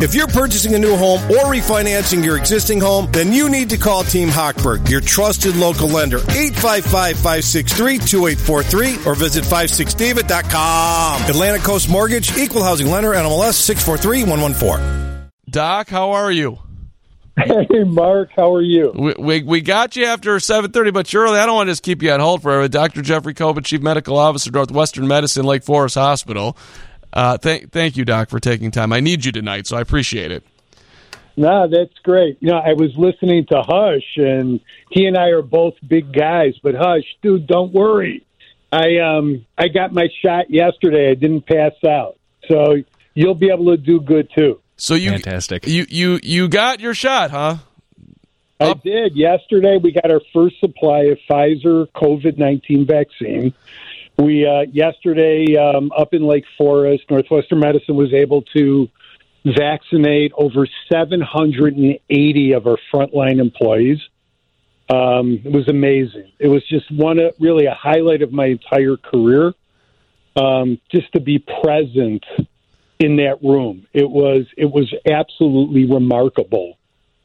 If you're purchasing a new home or refinancing your existing home, then you need to call Team Hochberg, your trusted local lender, 855-563-2843, or visit 56david.com. Atlantic Coast Mortgage, Equal Housing Lender, NMLS 643114. Doc, how are you? Hey, Mark, how are you? We got you after 7:30, but you're early. I don't want to just keep you on hold forever. Dr. Jeffrey Copen, Chief Medical Officer, Northwestern Medicine, Lake Forest Hospital. Thank you, Doc, for taking time. I need you tonight, so I appreciate it. No, that's great. You know, I was listening to Hush, and he and I are both big guys. But Hush, dude, don't worry. I got my shot yesterday. I didn't pass out, so you'll be able to do good too. So Fantastic. You got your shot, huh? I did. Yesterday, we got our first supply of Pfizer COVID-19 vaccine. We yesterday up in Lake Forest, Northwestern Medicine was able to vaccinate over 780 of our frontline employees. It was amazing. It was just really a highlight of my entire career. Just to be present in that room, it was absolutely remarkable.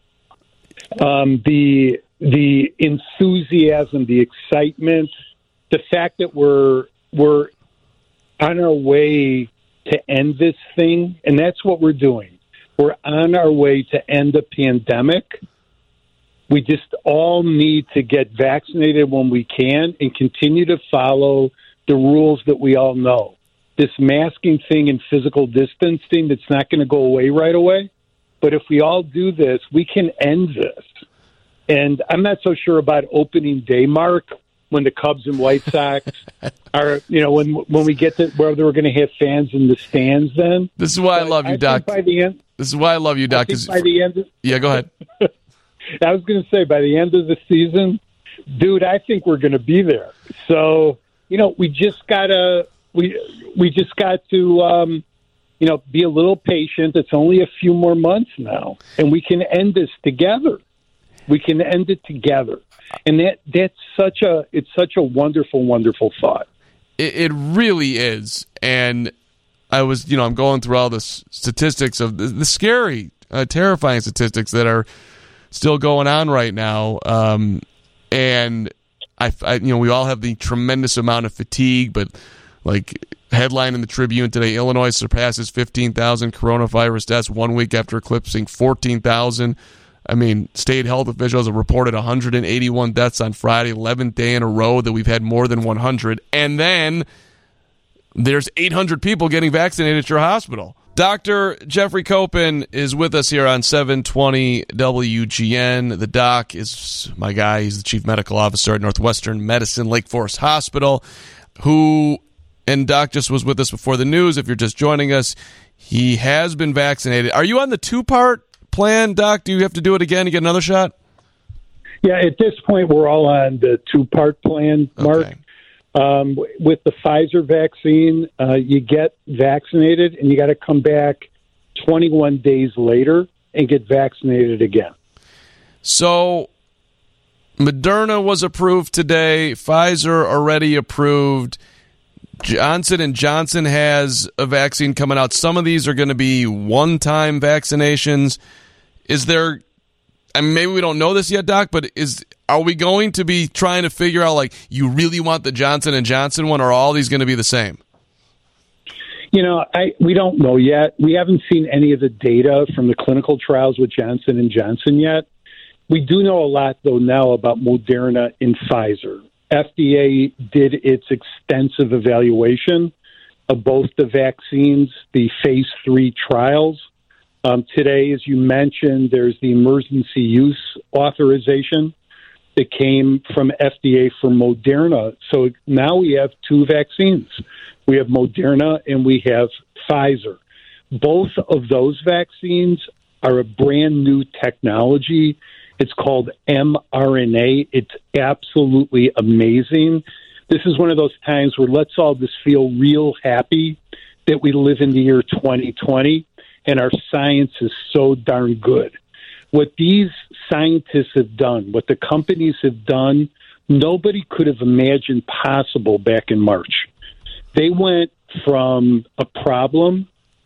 The enthusiasm, the excitement, the fact that we're on our way to end this thing, and that's what we're doing. We're on our way to end the pandemic. We just all need to get vaccinated when we can and continue to follow the rules that we all know. This masking thing and physical distancing, that's not going to go away right away. But if we all do this, we can end this. And I'm not so sure about opening day, Mark, when the Cubs and White Sox are, when we get to where we're going to have fans in the stands then. This is why I love you, Doc. This is why I love you, Doc. By the end yeah, go ahead. I was going to say, by the end of the season, dude, I think we're going to be there. So, we just got to be a little patient. It's only a few more months now, and we can end this together. We can end it together. And that's such a wonderful, wonderful thought. It really is. And I was, I'm going through all the statistics of the scary, terrifying statistics that are still going on right now. And we all have the tremendous amount of fatigue, but like headline in the Tribune today, Illinois surpasses 15,000 coronavirus deaths 1 week after eclipsing 14,000. I mean, state health officials have reported 181 deaths on Friday, 11th day in a row that we've had more than 100. And then there's 800 people getting vaccinated at your hospital. Dr. Jeffrey Copen is with us here on 720 WGN. The doc is my guy. He's the chief medical officer at Northwestern Medicine, Lake Forest Hospital, and Doc just was with us before the news. If you're just joining us, he has been vaccinated. Are you on the two-part plan, Doc? Do you have to do it again to get another shot? Yeah, at this point, we're all on the two-part plan, Mark. Okay. With the Pfizer vaccine, you get vaccinated, and you got to come back 21 days later and get vaccinated again. So Moderna was approved today. Pfizer already approved. Johnson & Johnson has a vaccine coming out. Some of these are going to be one-time vaccinations. Is there, maybe we don't know this yet, Doc, but are we going to be trying to figure out, like, you really want the Johnson & Johnson one, or are all these going to be the same? We don't know yet. We haven't seen any of the data from the clinical trials with Johnson & Johnson yet. We do know a lot, though, now about Moderna and Pfizer. FDA did its extensive evaluation of both the vaccines, the phase 3 trials. Today, as you mentioned, there's the emergency use authorization that came from FDA for Moderna. So now we have two vaccines. We have Moderna and we have Pfizer. Both of those vaccines are a brand new technology. It's called mRNA. It's absolutely amazing. This is one of those times where let's all just feel real happy that we live in the year 2020 and our science is so darn good. What these scientists have done, what the companies have done, nobody could have imagined possible back in March. They went from a problem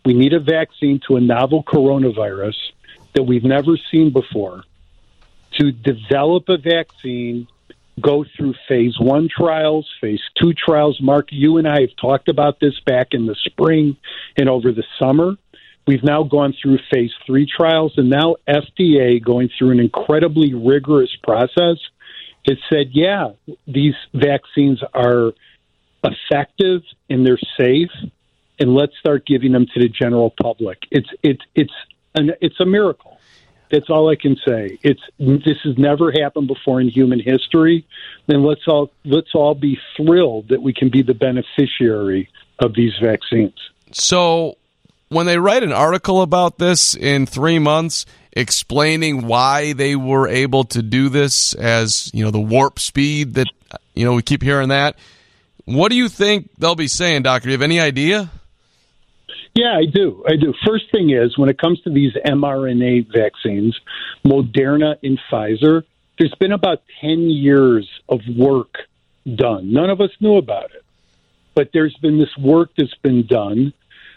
We need a vaccine to a novel coronavirus that we've never seen before. To develop a vaccine, go through phase 1 trials, phase 2 trials. Mark, you and I have talked about this back in the spring and over the summer. We've now gone through phase 3 trials, and now FDA, going through an incredibly rigorous process, has said, yeah, these vaccines are effective and they're safe, and let's start giving them to the general public. It's a miracle. That's all I can say. This has never happened before in human history, and let's all be thrilled that we can be the beneficiary of these vaccines. So, when they write an article about this in 3 months, explaining why they were able to do this, as the warp speed that we keep hearing that, what do you think they'll be saying, Doctor? Do you have any idea? Yeah, I do. First thing is, when it comes to these mRNA vaccines, Moderna and Pfizer, there's been about 10 years of work done. None of us knew about it, but there's been this work that's been done.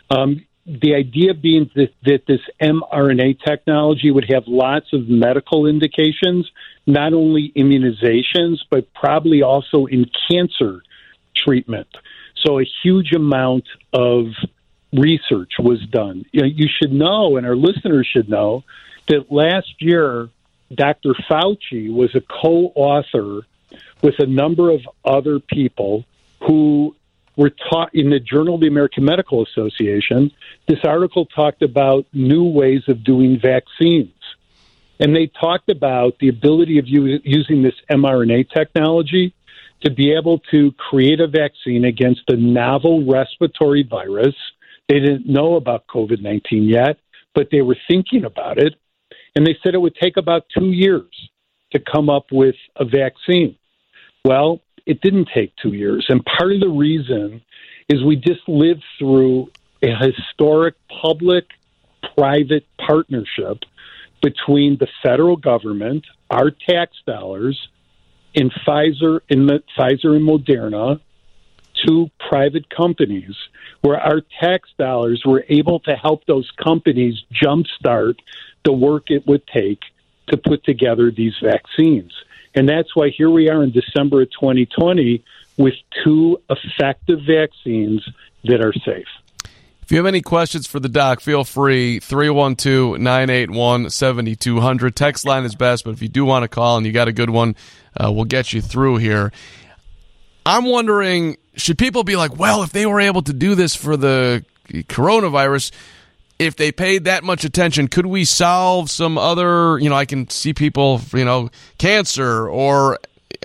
The idea being that this mRNA technology would have lots of medical indications, not only immunizations, but probably also in cancer treatment. So a huge amount of research was done. You should know, and our listeners should know, that last year, Dr. Fauci was a co-author with a number of other people who were taught in the Journal of the American Medical Association. This article talked about new ways of doing vaccines. And they talked about the ability of using this mRNA technology to be able to create a vaccine against a novel respiratory virus. They didn't know about COVID-19 yet, but they were thinking about it. And they said it would take about 2 years to come up with a vaccine. Well, it didn't take 2 years. And part of the reason is we just lived through a historic public-private partnership between the federal government, our tax dollars, and Pfizer and Moderna, two private companies, where our tax dollars were able to help those companies jumpstart the work it would take to put together these vaccines. And that's why here we are in December of 2020 with two effective vaccines that are safe. If you have any questions for the doc, feel free, 312-981-7200. Text line is best, but if you do want to call and you got a good one, we'll get you through here. I'm wondering, should people be like, well, if they were able to do this for the coronavirus, if they paid that much attention, could we solve some other, I can see people, cancer or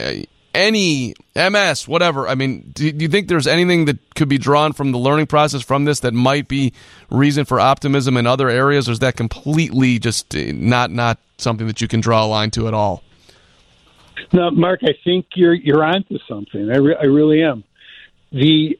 any MS, whatever. I mean, do you think there's anything that could be drawn from the learning process from this that might be reason for optimism in other areas, or is that completely just not something that you can draw a line to at all? No, Mark, I think you're onto something. I really am. The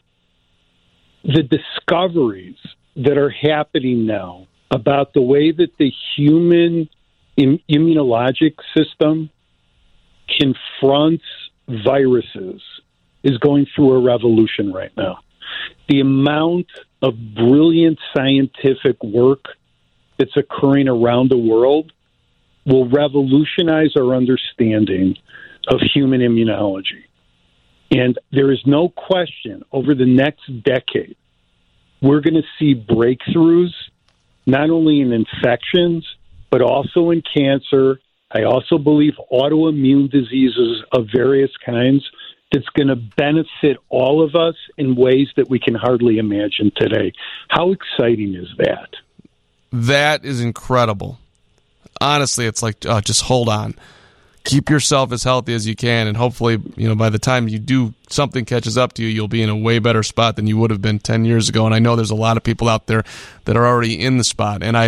discoveries that are happening now about the way that the human immunologic system confronts viruses is going through a revolution right now. The amount of brilliant scientific work that's occurring around the world will revolutionize our understanding of human immunology. And there is no question over the next decade, we're going to see breakthroughs, not only in infections, but also in cancer. I also believe autoimmune diseases of various kinds that's going to benefit all of us in ways that we can hardly imagine today. How exciting is that? That is incredible. Honestly, it's like, just hold on. Keep yourself as healthy as you can, and hopefully, by the time something catches up to you, you'll be in a way better spot than you would have been 10 years ago. And I know there's a lot of people out there that are already in the spot. And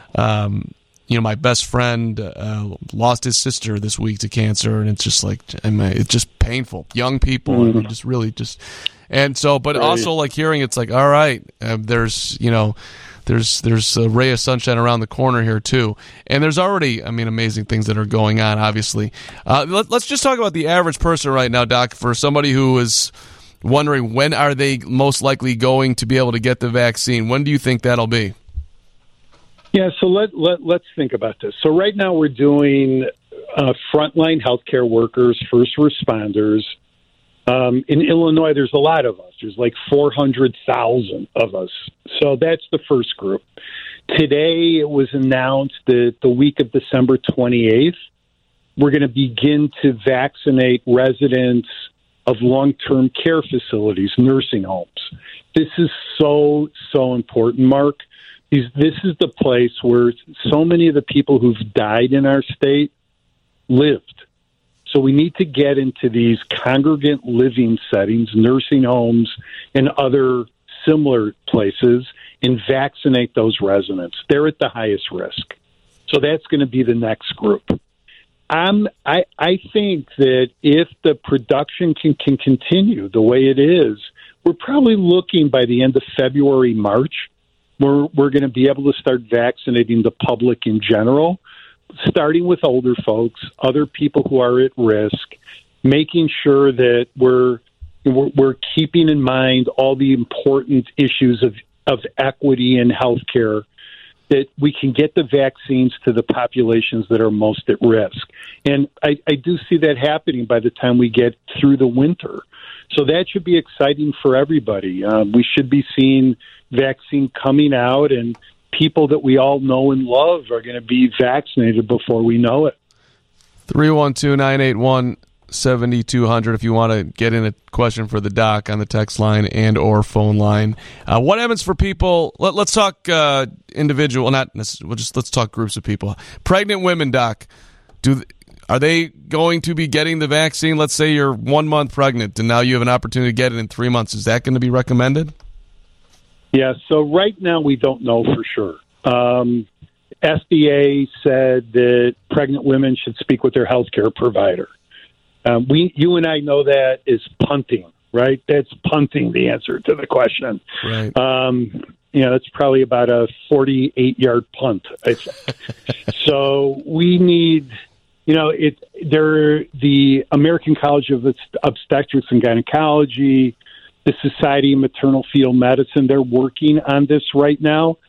my best friend lost his sister this week to cancer, and it's just like, it's just painful. Young people, Mm-hmm. And so, but right. Also like hearing it's like, all right, there's a ray of sunshine around the corner here too, and there's already, amazing things that are going on. Obviously, let's just talk about the average person right now, Doc. For somebody who is, wondering when are they most likely going to be able to get the vaccine. When do you think that'll be? Yeah, so let's think about this. So right now we're doing frontline healthcare workers, first responders. In Illinois, there's a lot of us. There's like 400,000 of us. So that's the first group. Today, it was announced that the week of December 28th, we're going to begin to vaccinate residents of long-term care facilities, nursing homes. This is so important, Mark. This is the place where so many of the people who've died in our state lived. So we need to get into these congregate living settings, nursing homes, and other similar places, and vaccinate those residents. They're at the highest risk. So that's going to be the next group. I think that if the production can continue the way it is, we're probably looking by the end of February, March, we're going to be able to start vaccinating the public in general, starting with older folks, other people who are at risk, making sure that we're keeping in mind all the important issues of equity in healthcare, that we can get the vaccines to the populations that are most at risk. And I do see that happening by the time we get through the winter. So that should be exciting for everybody. We should be seeing vaccine coming out, and people that we all know and love are going to be vaccinated before we know it. 312-981-7200 if you want to get in a question for the doc on the text line and or phone line. What happens for people? Let's talk individual, not necessarily. Let's talk groups of people. Pregnant women, doc. Are they going to be getting the vaccine? Let's say you're 1 month pregnant and now you have an opportunity to get it in 3 months. Is that going to be recommended? Yeah, so right now we don't know for sure. FDA said that pregnant women should speak with their healthcare provider. You and I know that is punting, right? That's punting the answer to the question. Right. It's probably about a 48-yard punt, I think. So we need, the American College of Obstetrics and Gynecology, the Society of Maternal Fetal Medicine, they're working on this right now.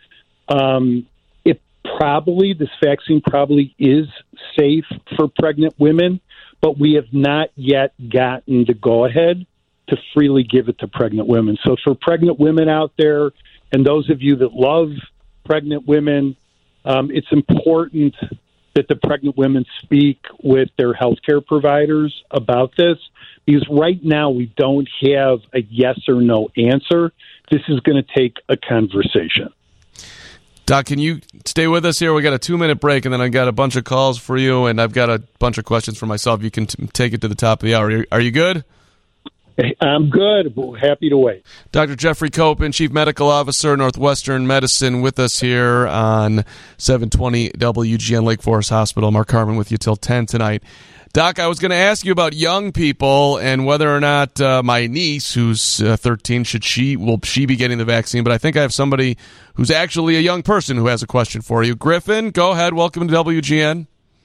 This vaccine probably is safe for pregnant women, but we have not yet gotten the go-ahead to freely give it to pregnant women. So for pregnant women out there, and those of you that love pregnant women, it's important that the pregnant women speak with their healthcare providers about this, because right now we don't have a yes or no answer. This is going to take a conversation. Doc, can you stay with us here? We got a 2-minute break, and then I got a bunch of calls for you, and I've got a bunch of questions for myself. You can take it to the top of the hour. Are you good? I'm good. Happy to wait. Dr. Jeffrey Kopin, Chief Medical Officer, Northwestern Medicine, with us here on 720 WGN Lake Forest Hospital. Mark Harmon with you till 10 tonight. Doc, I was going to ask you about young people and whether or not my niece, who's 13, will she be getting the vaccine? But I think I have somebody who's actually a young person who has a question for you. Griffin, go ahead. Welcome to WGN.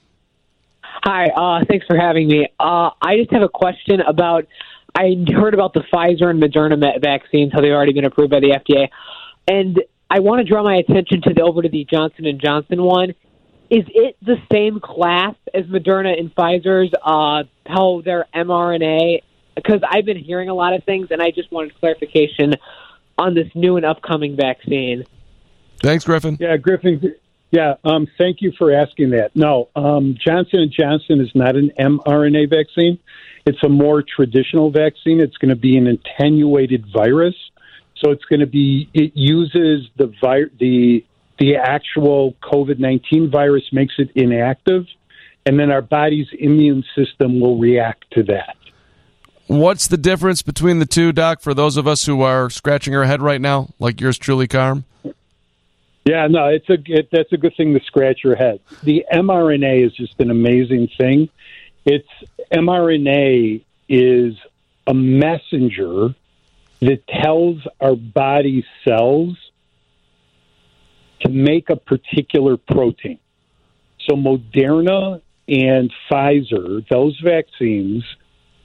Hi. Thanks for having me. I just have a question about. I heard about the Pfizer and Moderna vaccines, how they've already been approved by the FDA, and I want to draw my attention over to the Johnson & Johnson one. Is it the same class as Moderna and Pfizer's, how they're mRNA? Because I've been hearing a lot of things, and I just wanted clarification on this new and upcoming vaccine. Thanks, Griffin. Yeah, Griffin. Yeah, thank you for asking that. No, Johnson & Johnson is not an mRNA vaccine. It's a more traditional vaccine. It's going to be an attenuated virus. So it uses the actual COVID-19 virus, makes it inactive, and then our body's immune system will react to that. What's the difference between the two, Doc, for those of us who are scratching our head right now, like yours truly, Carm? Yeah, no, that's a good thing to scratch your head. The mRNA is just an amazing thing. mRNA is a messenger that tells our body cells to make a particular protein. So Moderna and Pfizer, those vaccines,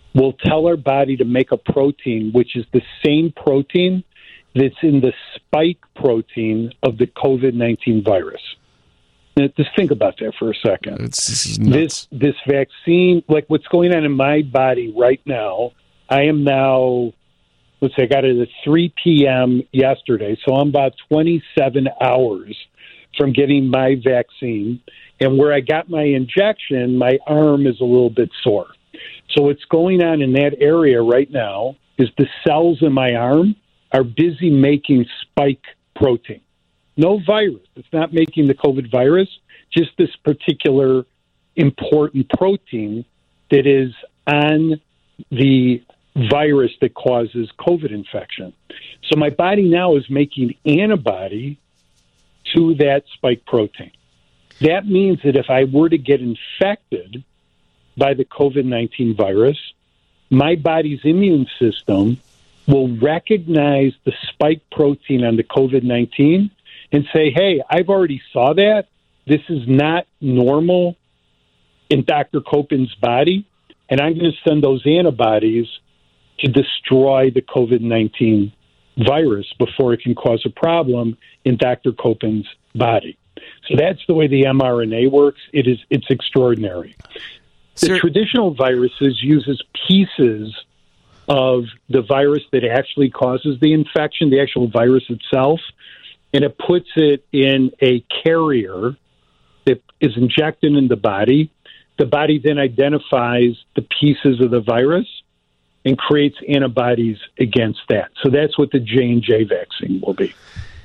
will tell our body to make a protein, which is the same protein that's in the spike protein of the COVID-19 virus. Now, just think about that for a second. This vaccine, like what's going on in my body right now, I am now, let's say I got it at 3 p.m. yesterday, so I'm about 27 hours from getting my vaccine. And where I got my injection, my arm is a little bit sore. So what's going on in that area right now is the cells in my arm are busy making spike protein. No virus. It's not making the COVID virus, just this particular important protein that is on the virus that causes COVID infection. So my body now is making antibody to that spike protein. That means that if I were to get infected by the COVID-19 virus, my body's immune system will recognize the spike protein on the COVID-19 and say, hey, I've already saw that. This is not normal in Dr. Kopin's body, and I'm going to send those antibodies to destroy the COVID-19 virus before it can cause a problem in Dr. Kopin's body. So that's the way the mRNA works. It's extraordinary. The traditional viruses uses pieces of the virus that actually causes the infection, the actual virus itself, and it puts it in a carrier that is injected in the body. The body then identifies the pieces of the virus and creates antibodies against that. So that's what the J&J vaccine will be.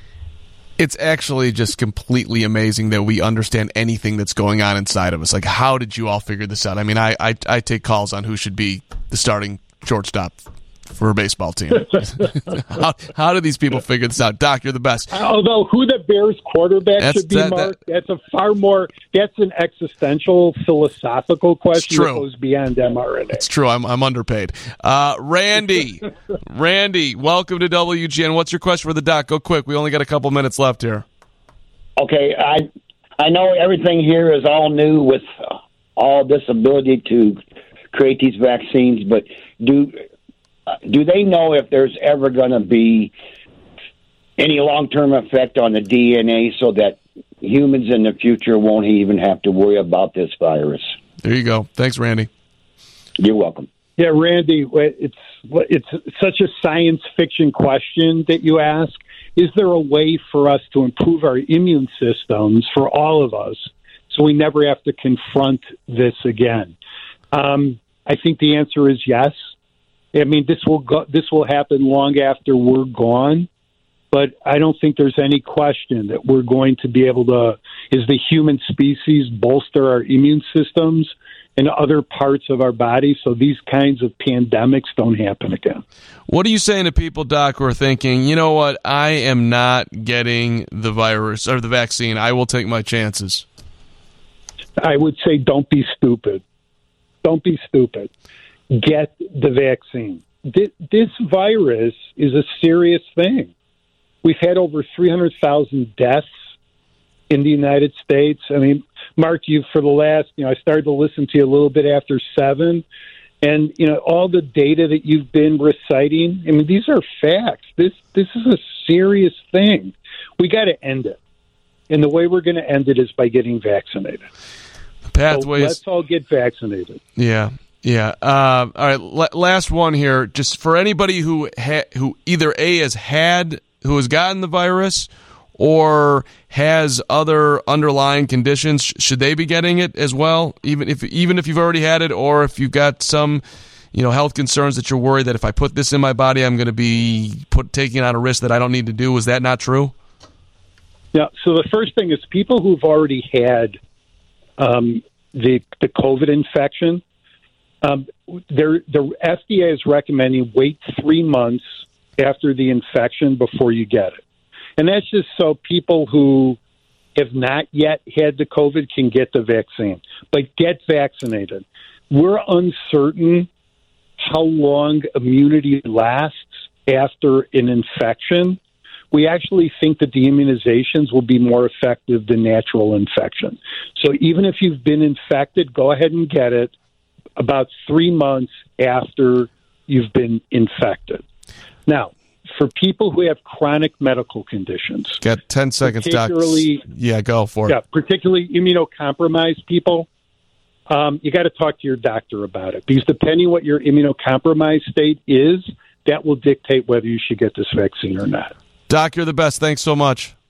It's actually just completely amazing that we understand anything that's going on inside of us. Like, how did you all figure this out? I mean, I take calls on who should be the starting shortstop for a baseball team. How do these people figure this out? Doc, you're the best. Although who the Bears quarterback should be, Mark, that's an existential, philosophical question that goes beyond mRNA. It's true. I'm underpaid. Randy, welcome to WGN. What's your question for the doc? Go quick. We only got a couple minutes left here. Okay, I know everything here is all new with all this ability to create these vaccines, but do they know if there's ever going to be any long-term effect on the DNA so that humans in the future won't even have to worry about this virus? There you go. Thanks, Randy. You're welcome. Yeah, Randy, it's such a science fiction question that you ask. Is there a way for us to improve our immune systems for all of us so we never have to confront this again? I think the answer is yes. I mean, this will happen long after we're gone, but I don't think there's any question that we're going to be able to, as the human species, bolster our immune systems and other parts of our body so these kinds of pandemics don't happen again. What are you saying to people, Doc, who are thinking, you know what, I am not getting the virus or the vaccine. I will take my chances. I would say don't be stupid. Don't be stupid. Get the vaccine. This virus is a serious thing. We've had over 300,000 deaths in the United States. I mean, Mark, for the last, I started to listen to you a little bit after 7, and, all the data that you've been reciting, I mean, these are facts. This is a serious thing. We got to end it. And the way we're going to end it is by getting vaccinated. Pathways. So let's all get vaccinated. Yeah. All right. Last one here. Just for anybody who either who has gotten the virus or has other underlying conditions, should they be getting it as well? Even if you've already had it, or if you've got some, health concerns that you're worried that if I put this in my body, I'm going to be taking on a risk that I don't need to do. Is that not true? Yeah. So the first thing is people who've already had the COVID infection. The FDA is recommending wait 3 months after the infection before you get it. And that's just so people who have not yet had the COVID can get the vaccine. But get vaccinated. We're uncertain how long immunity lasts after an infection. We actually think that the immunizations will be more effective than natural infection. So even if you've been infected, go ahead and get it. about 3 months after you've been infected. Now, for people who have chronic medical conditions, got 10 seconds, Doc. Yeah, go for it. Yeah, particularly immunocompromised people, you got to talk to your doctor about it, because depending what your immunocompromised state is, that will dictate whether you should get this vaccine or not. Doc, you're the best. Thanks so much.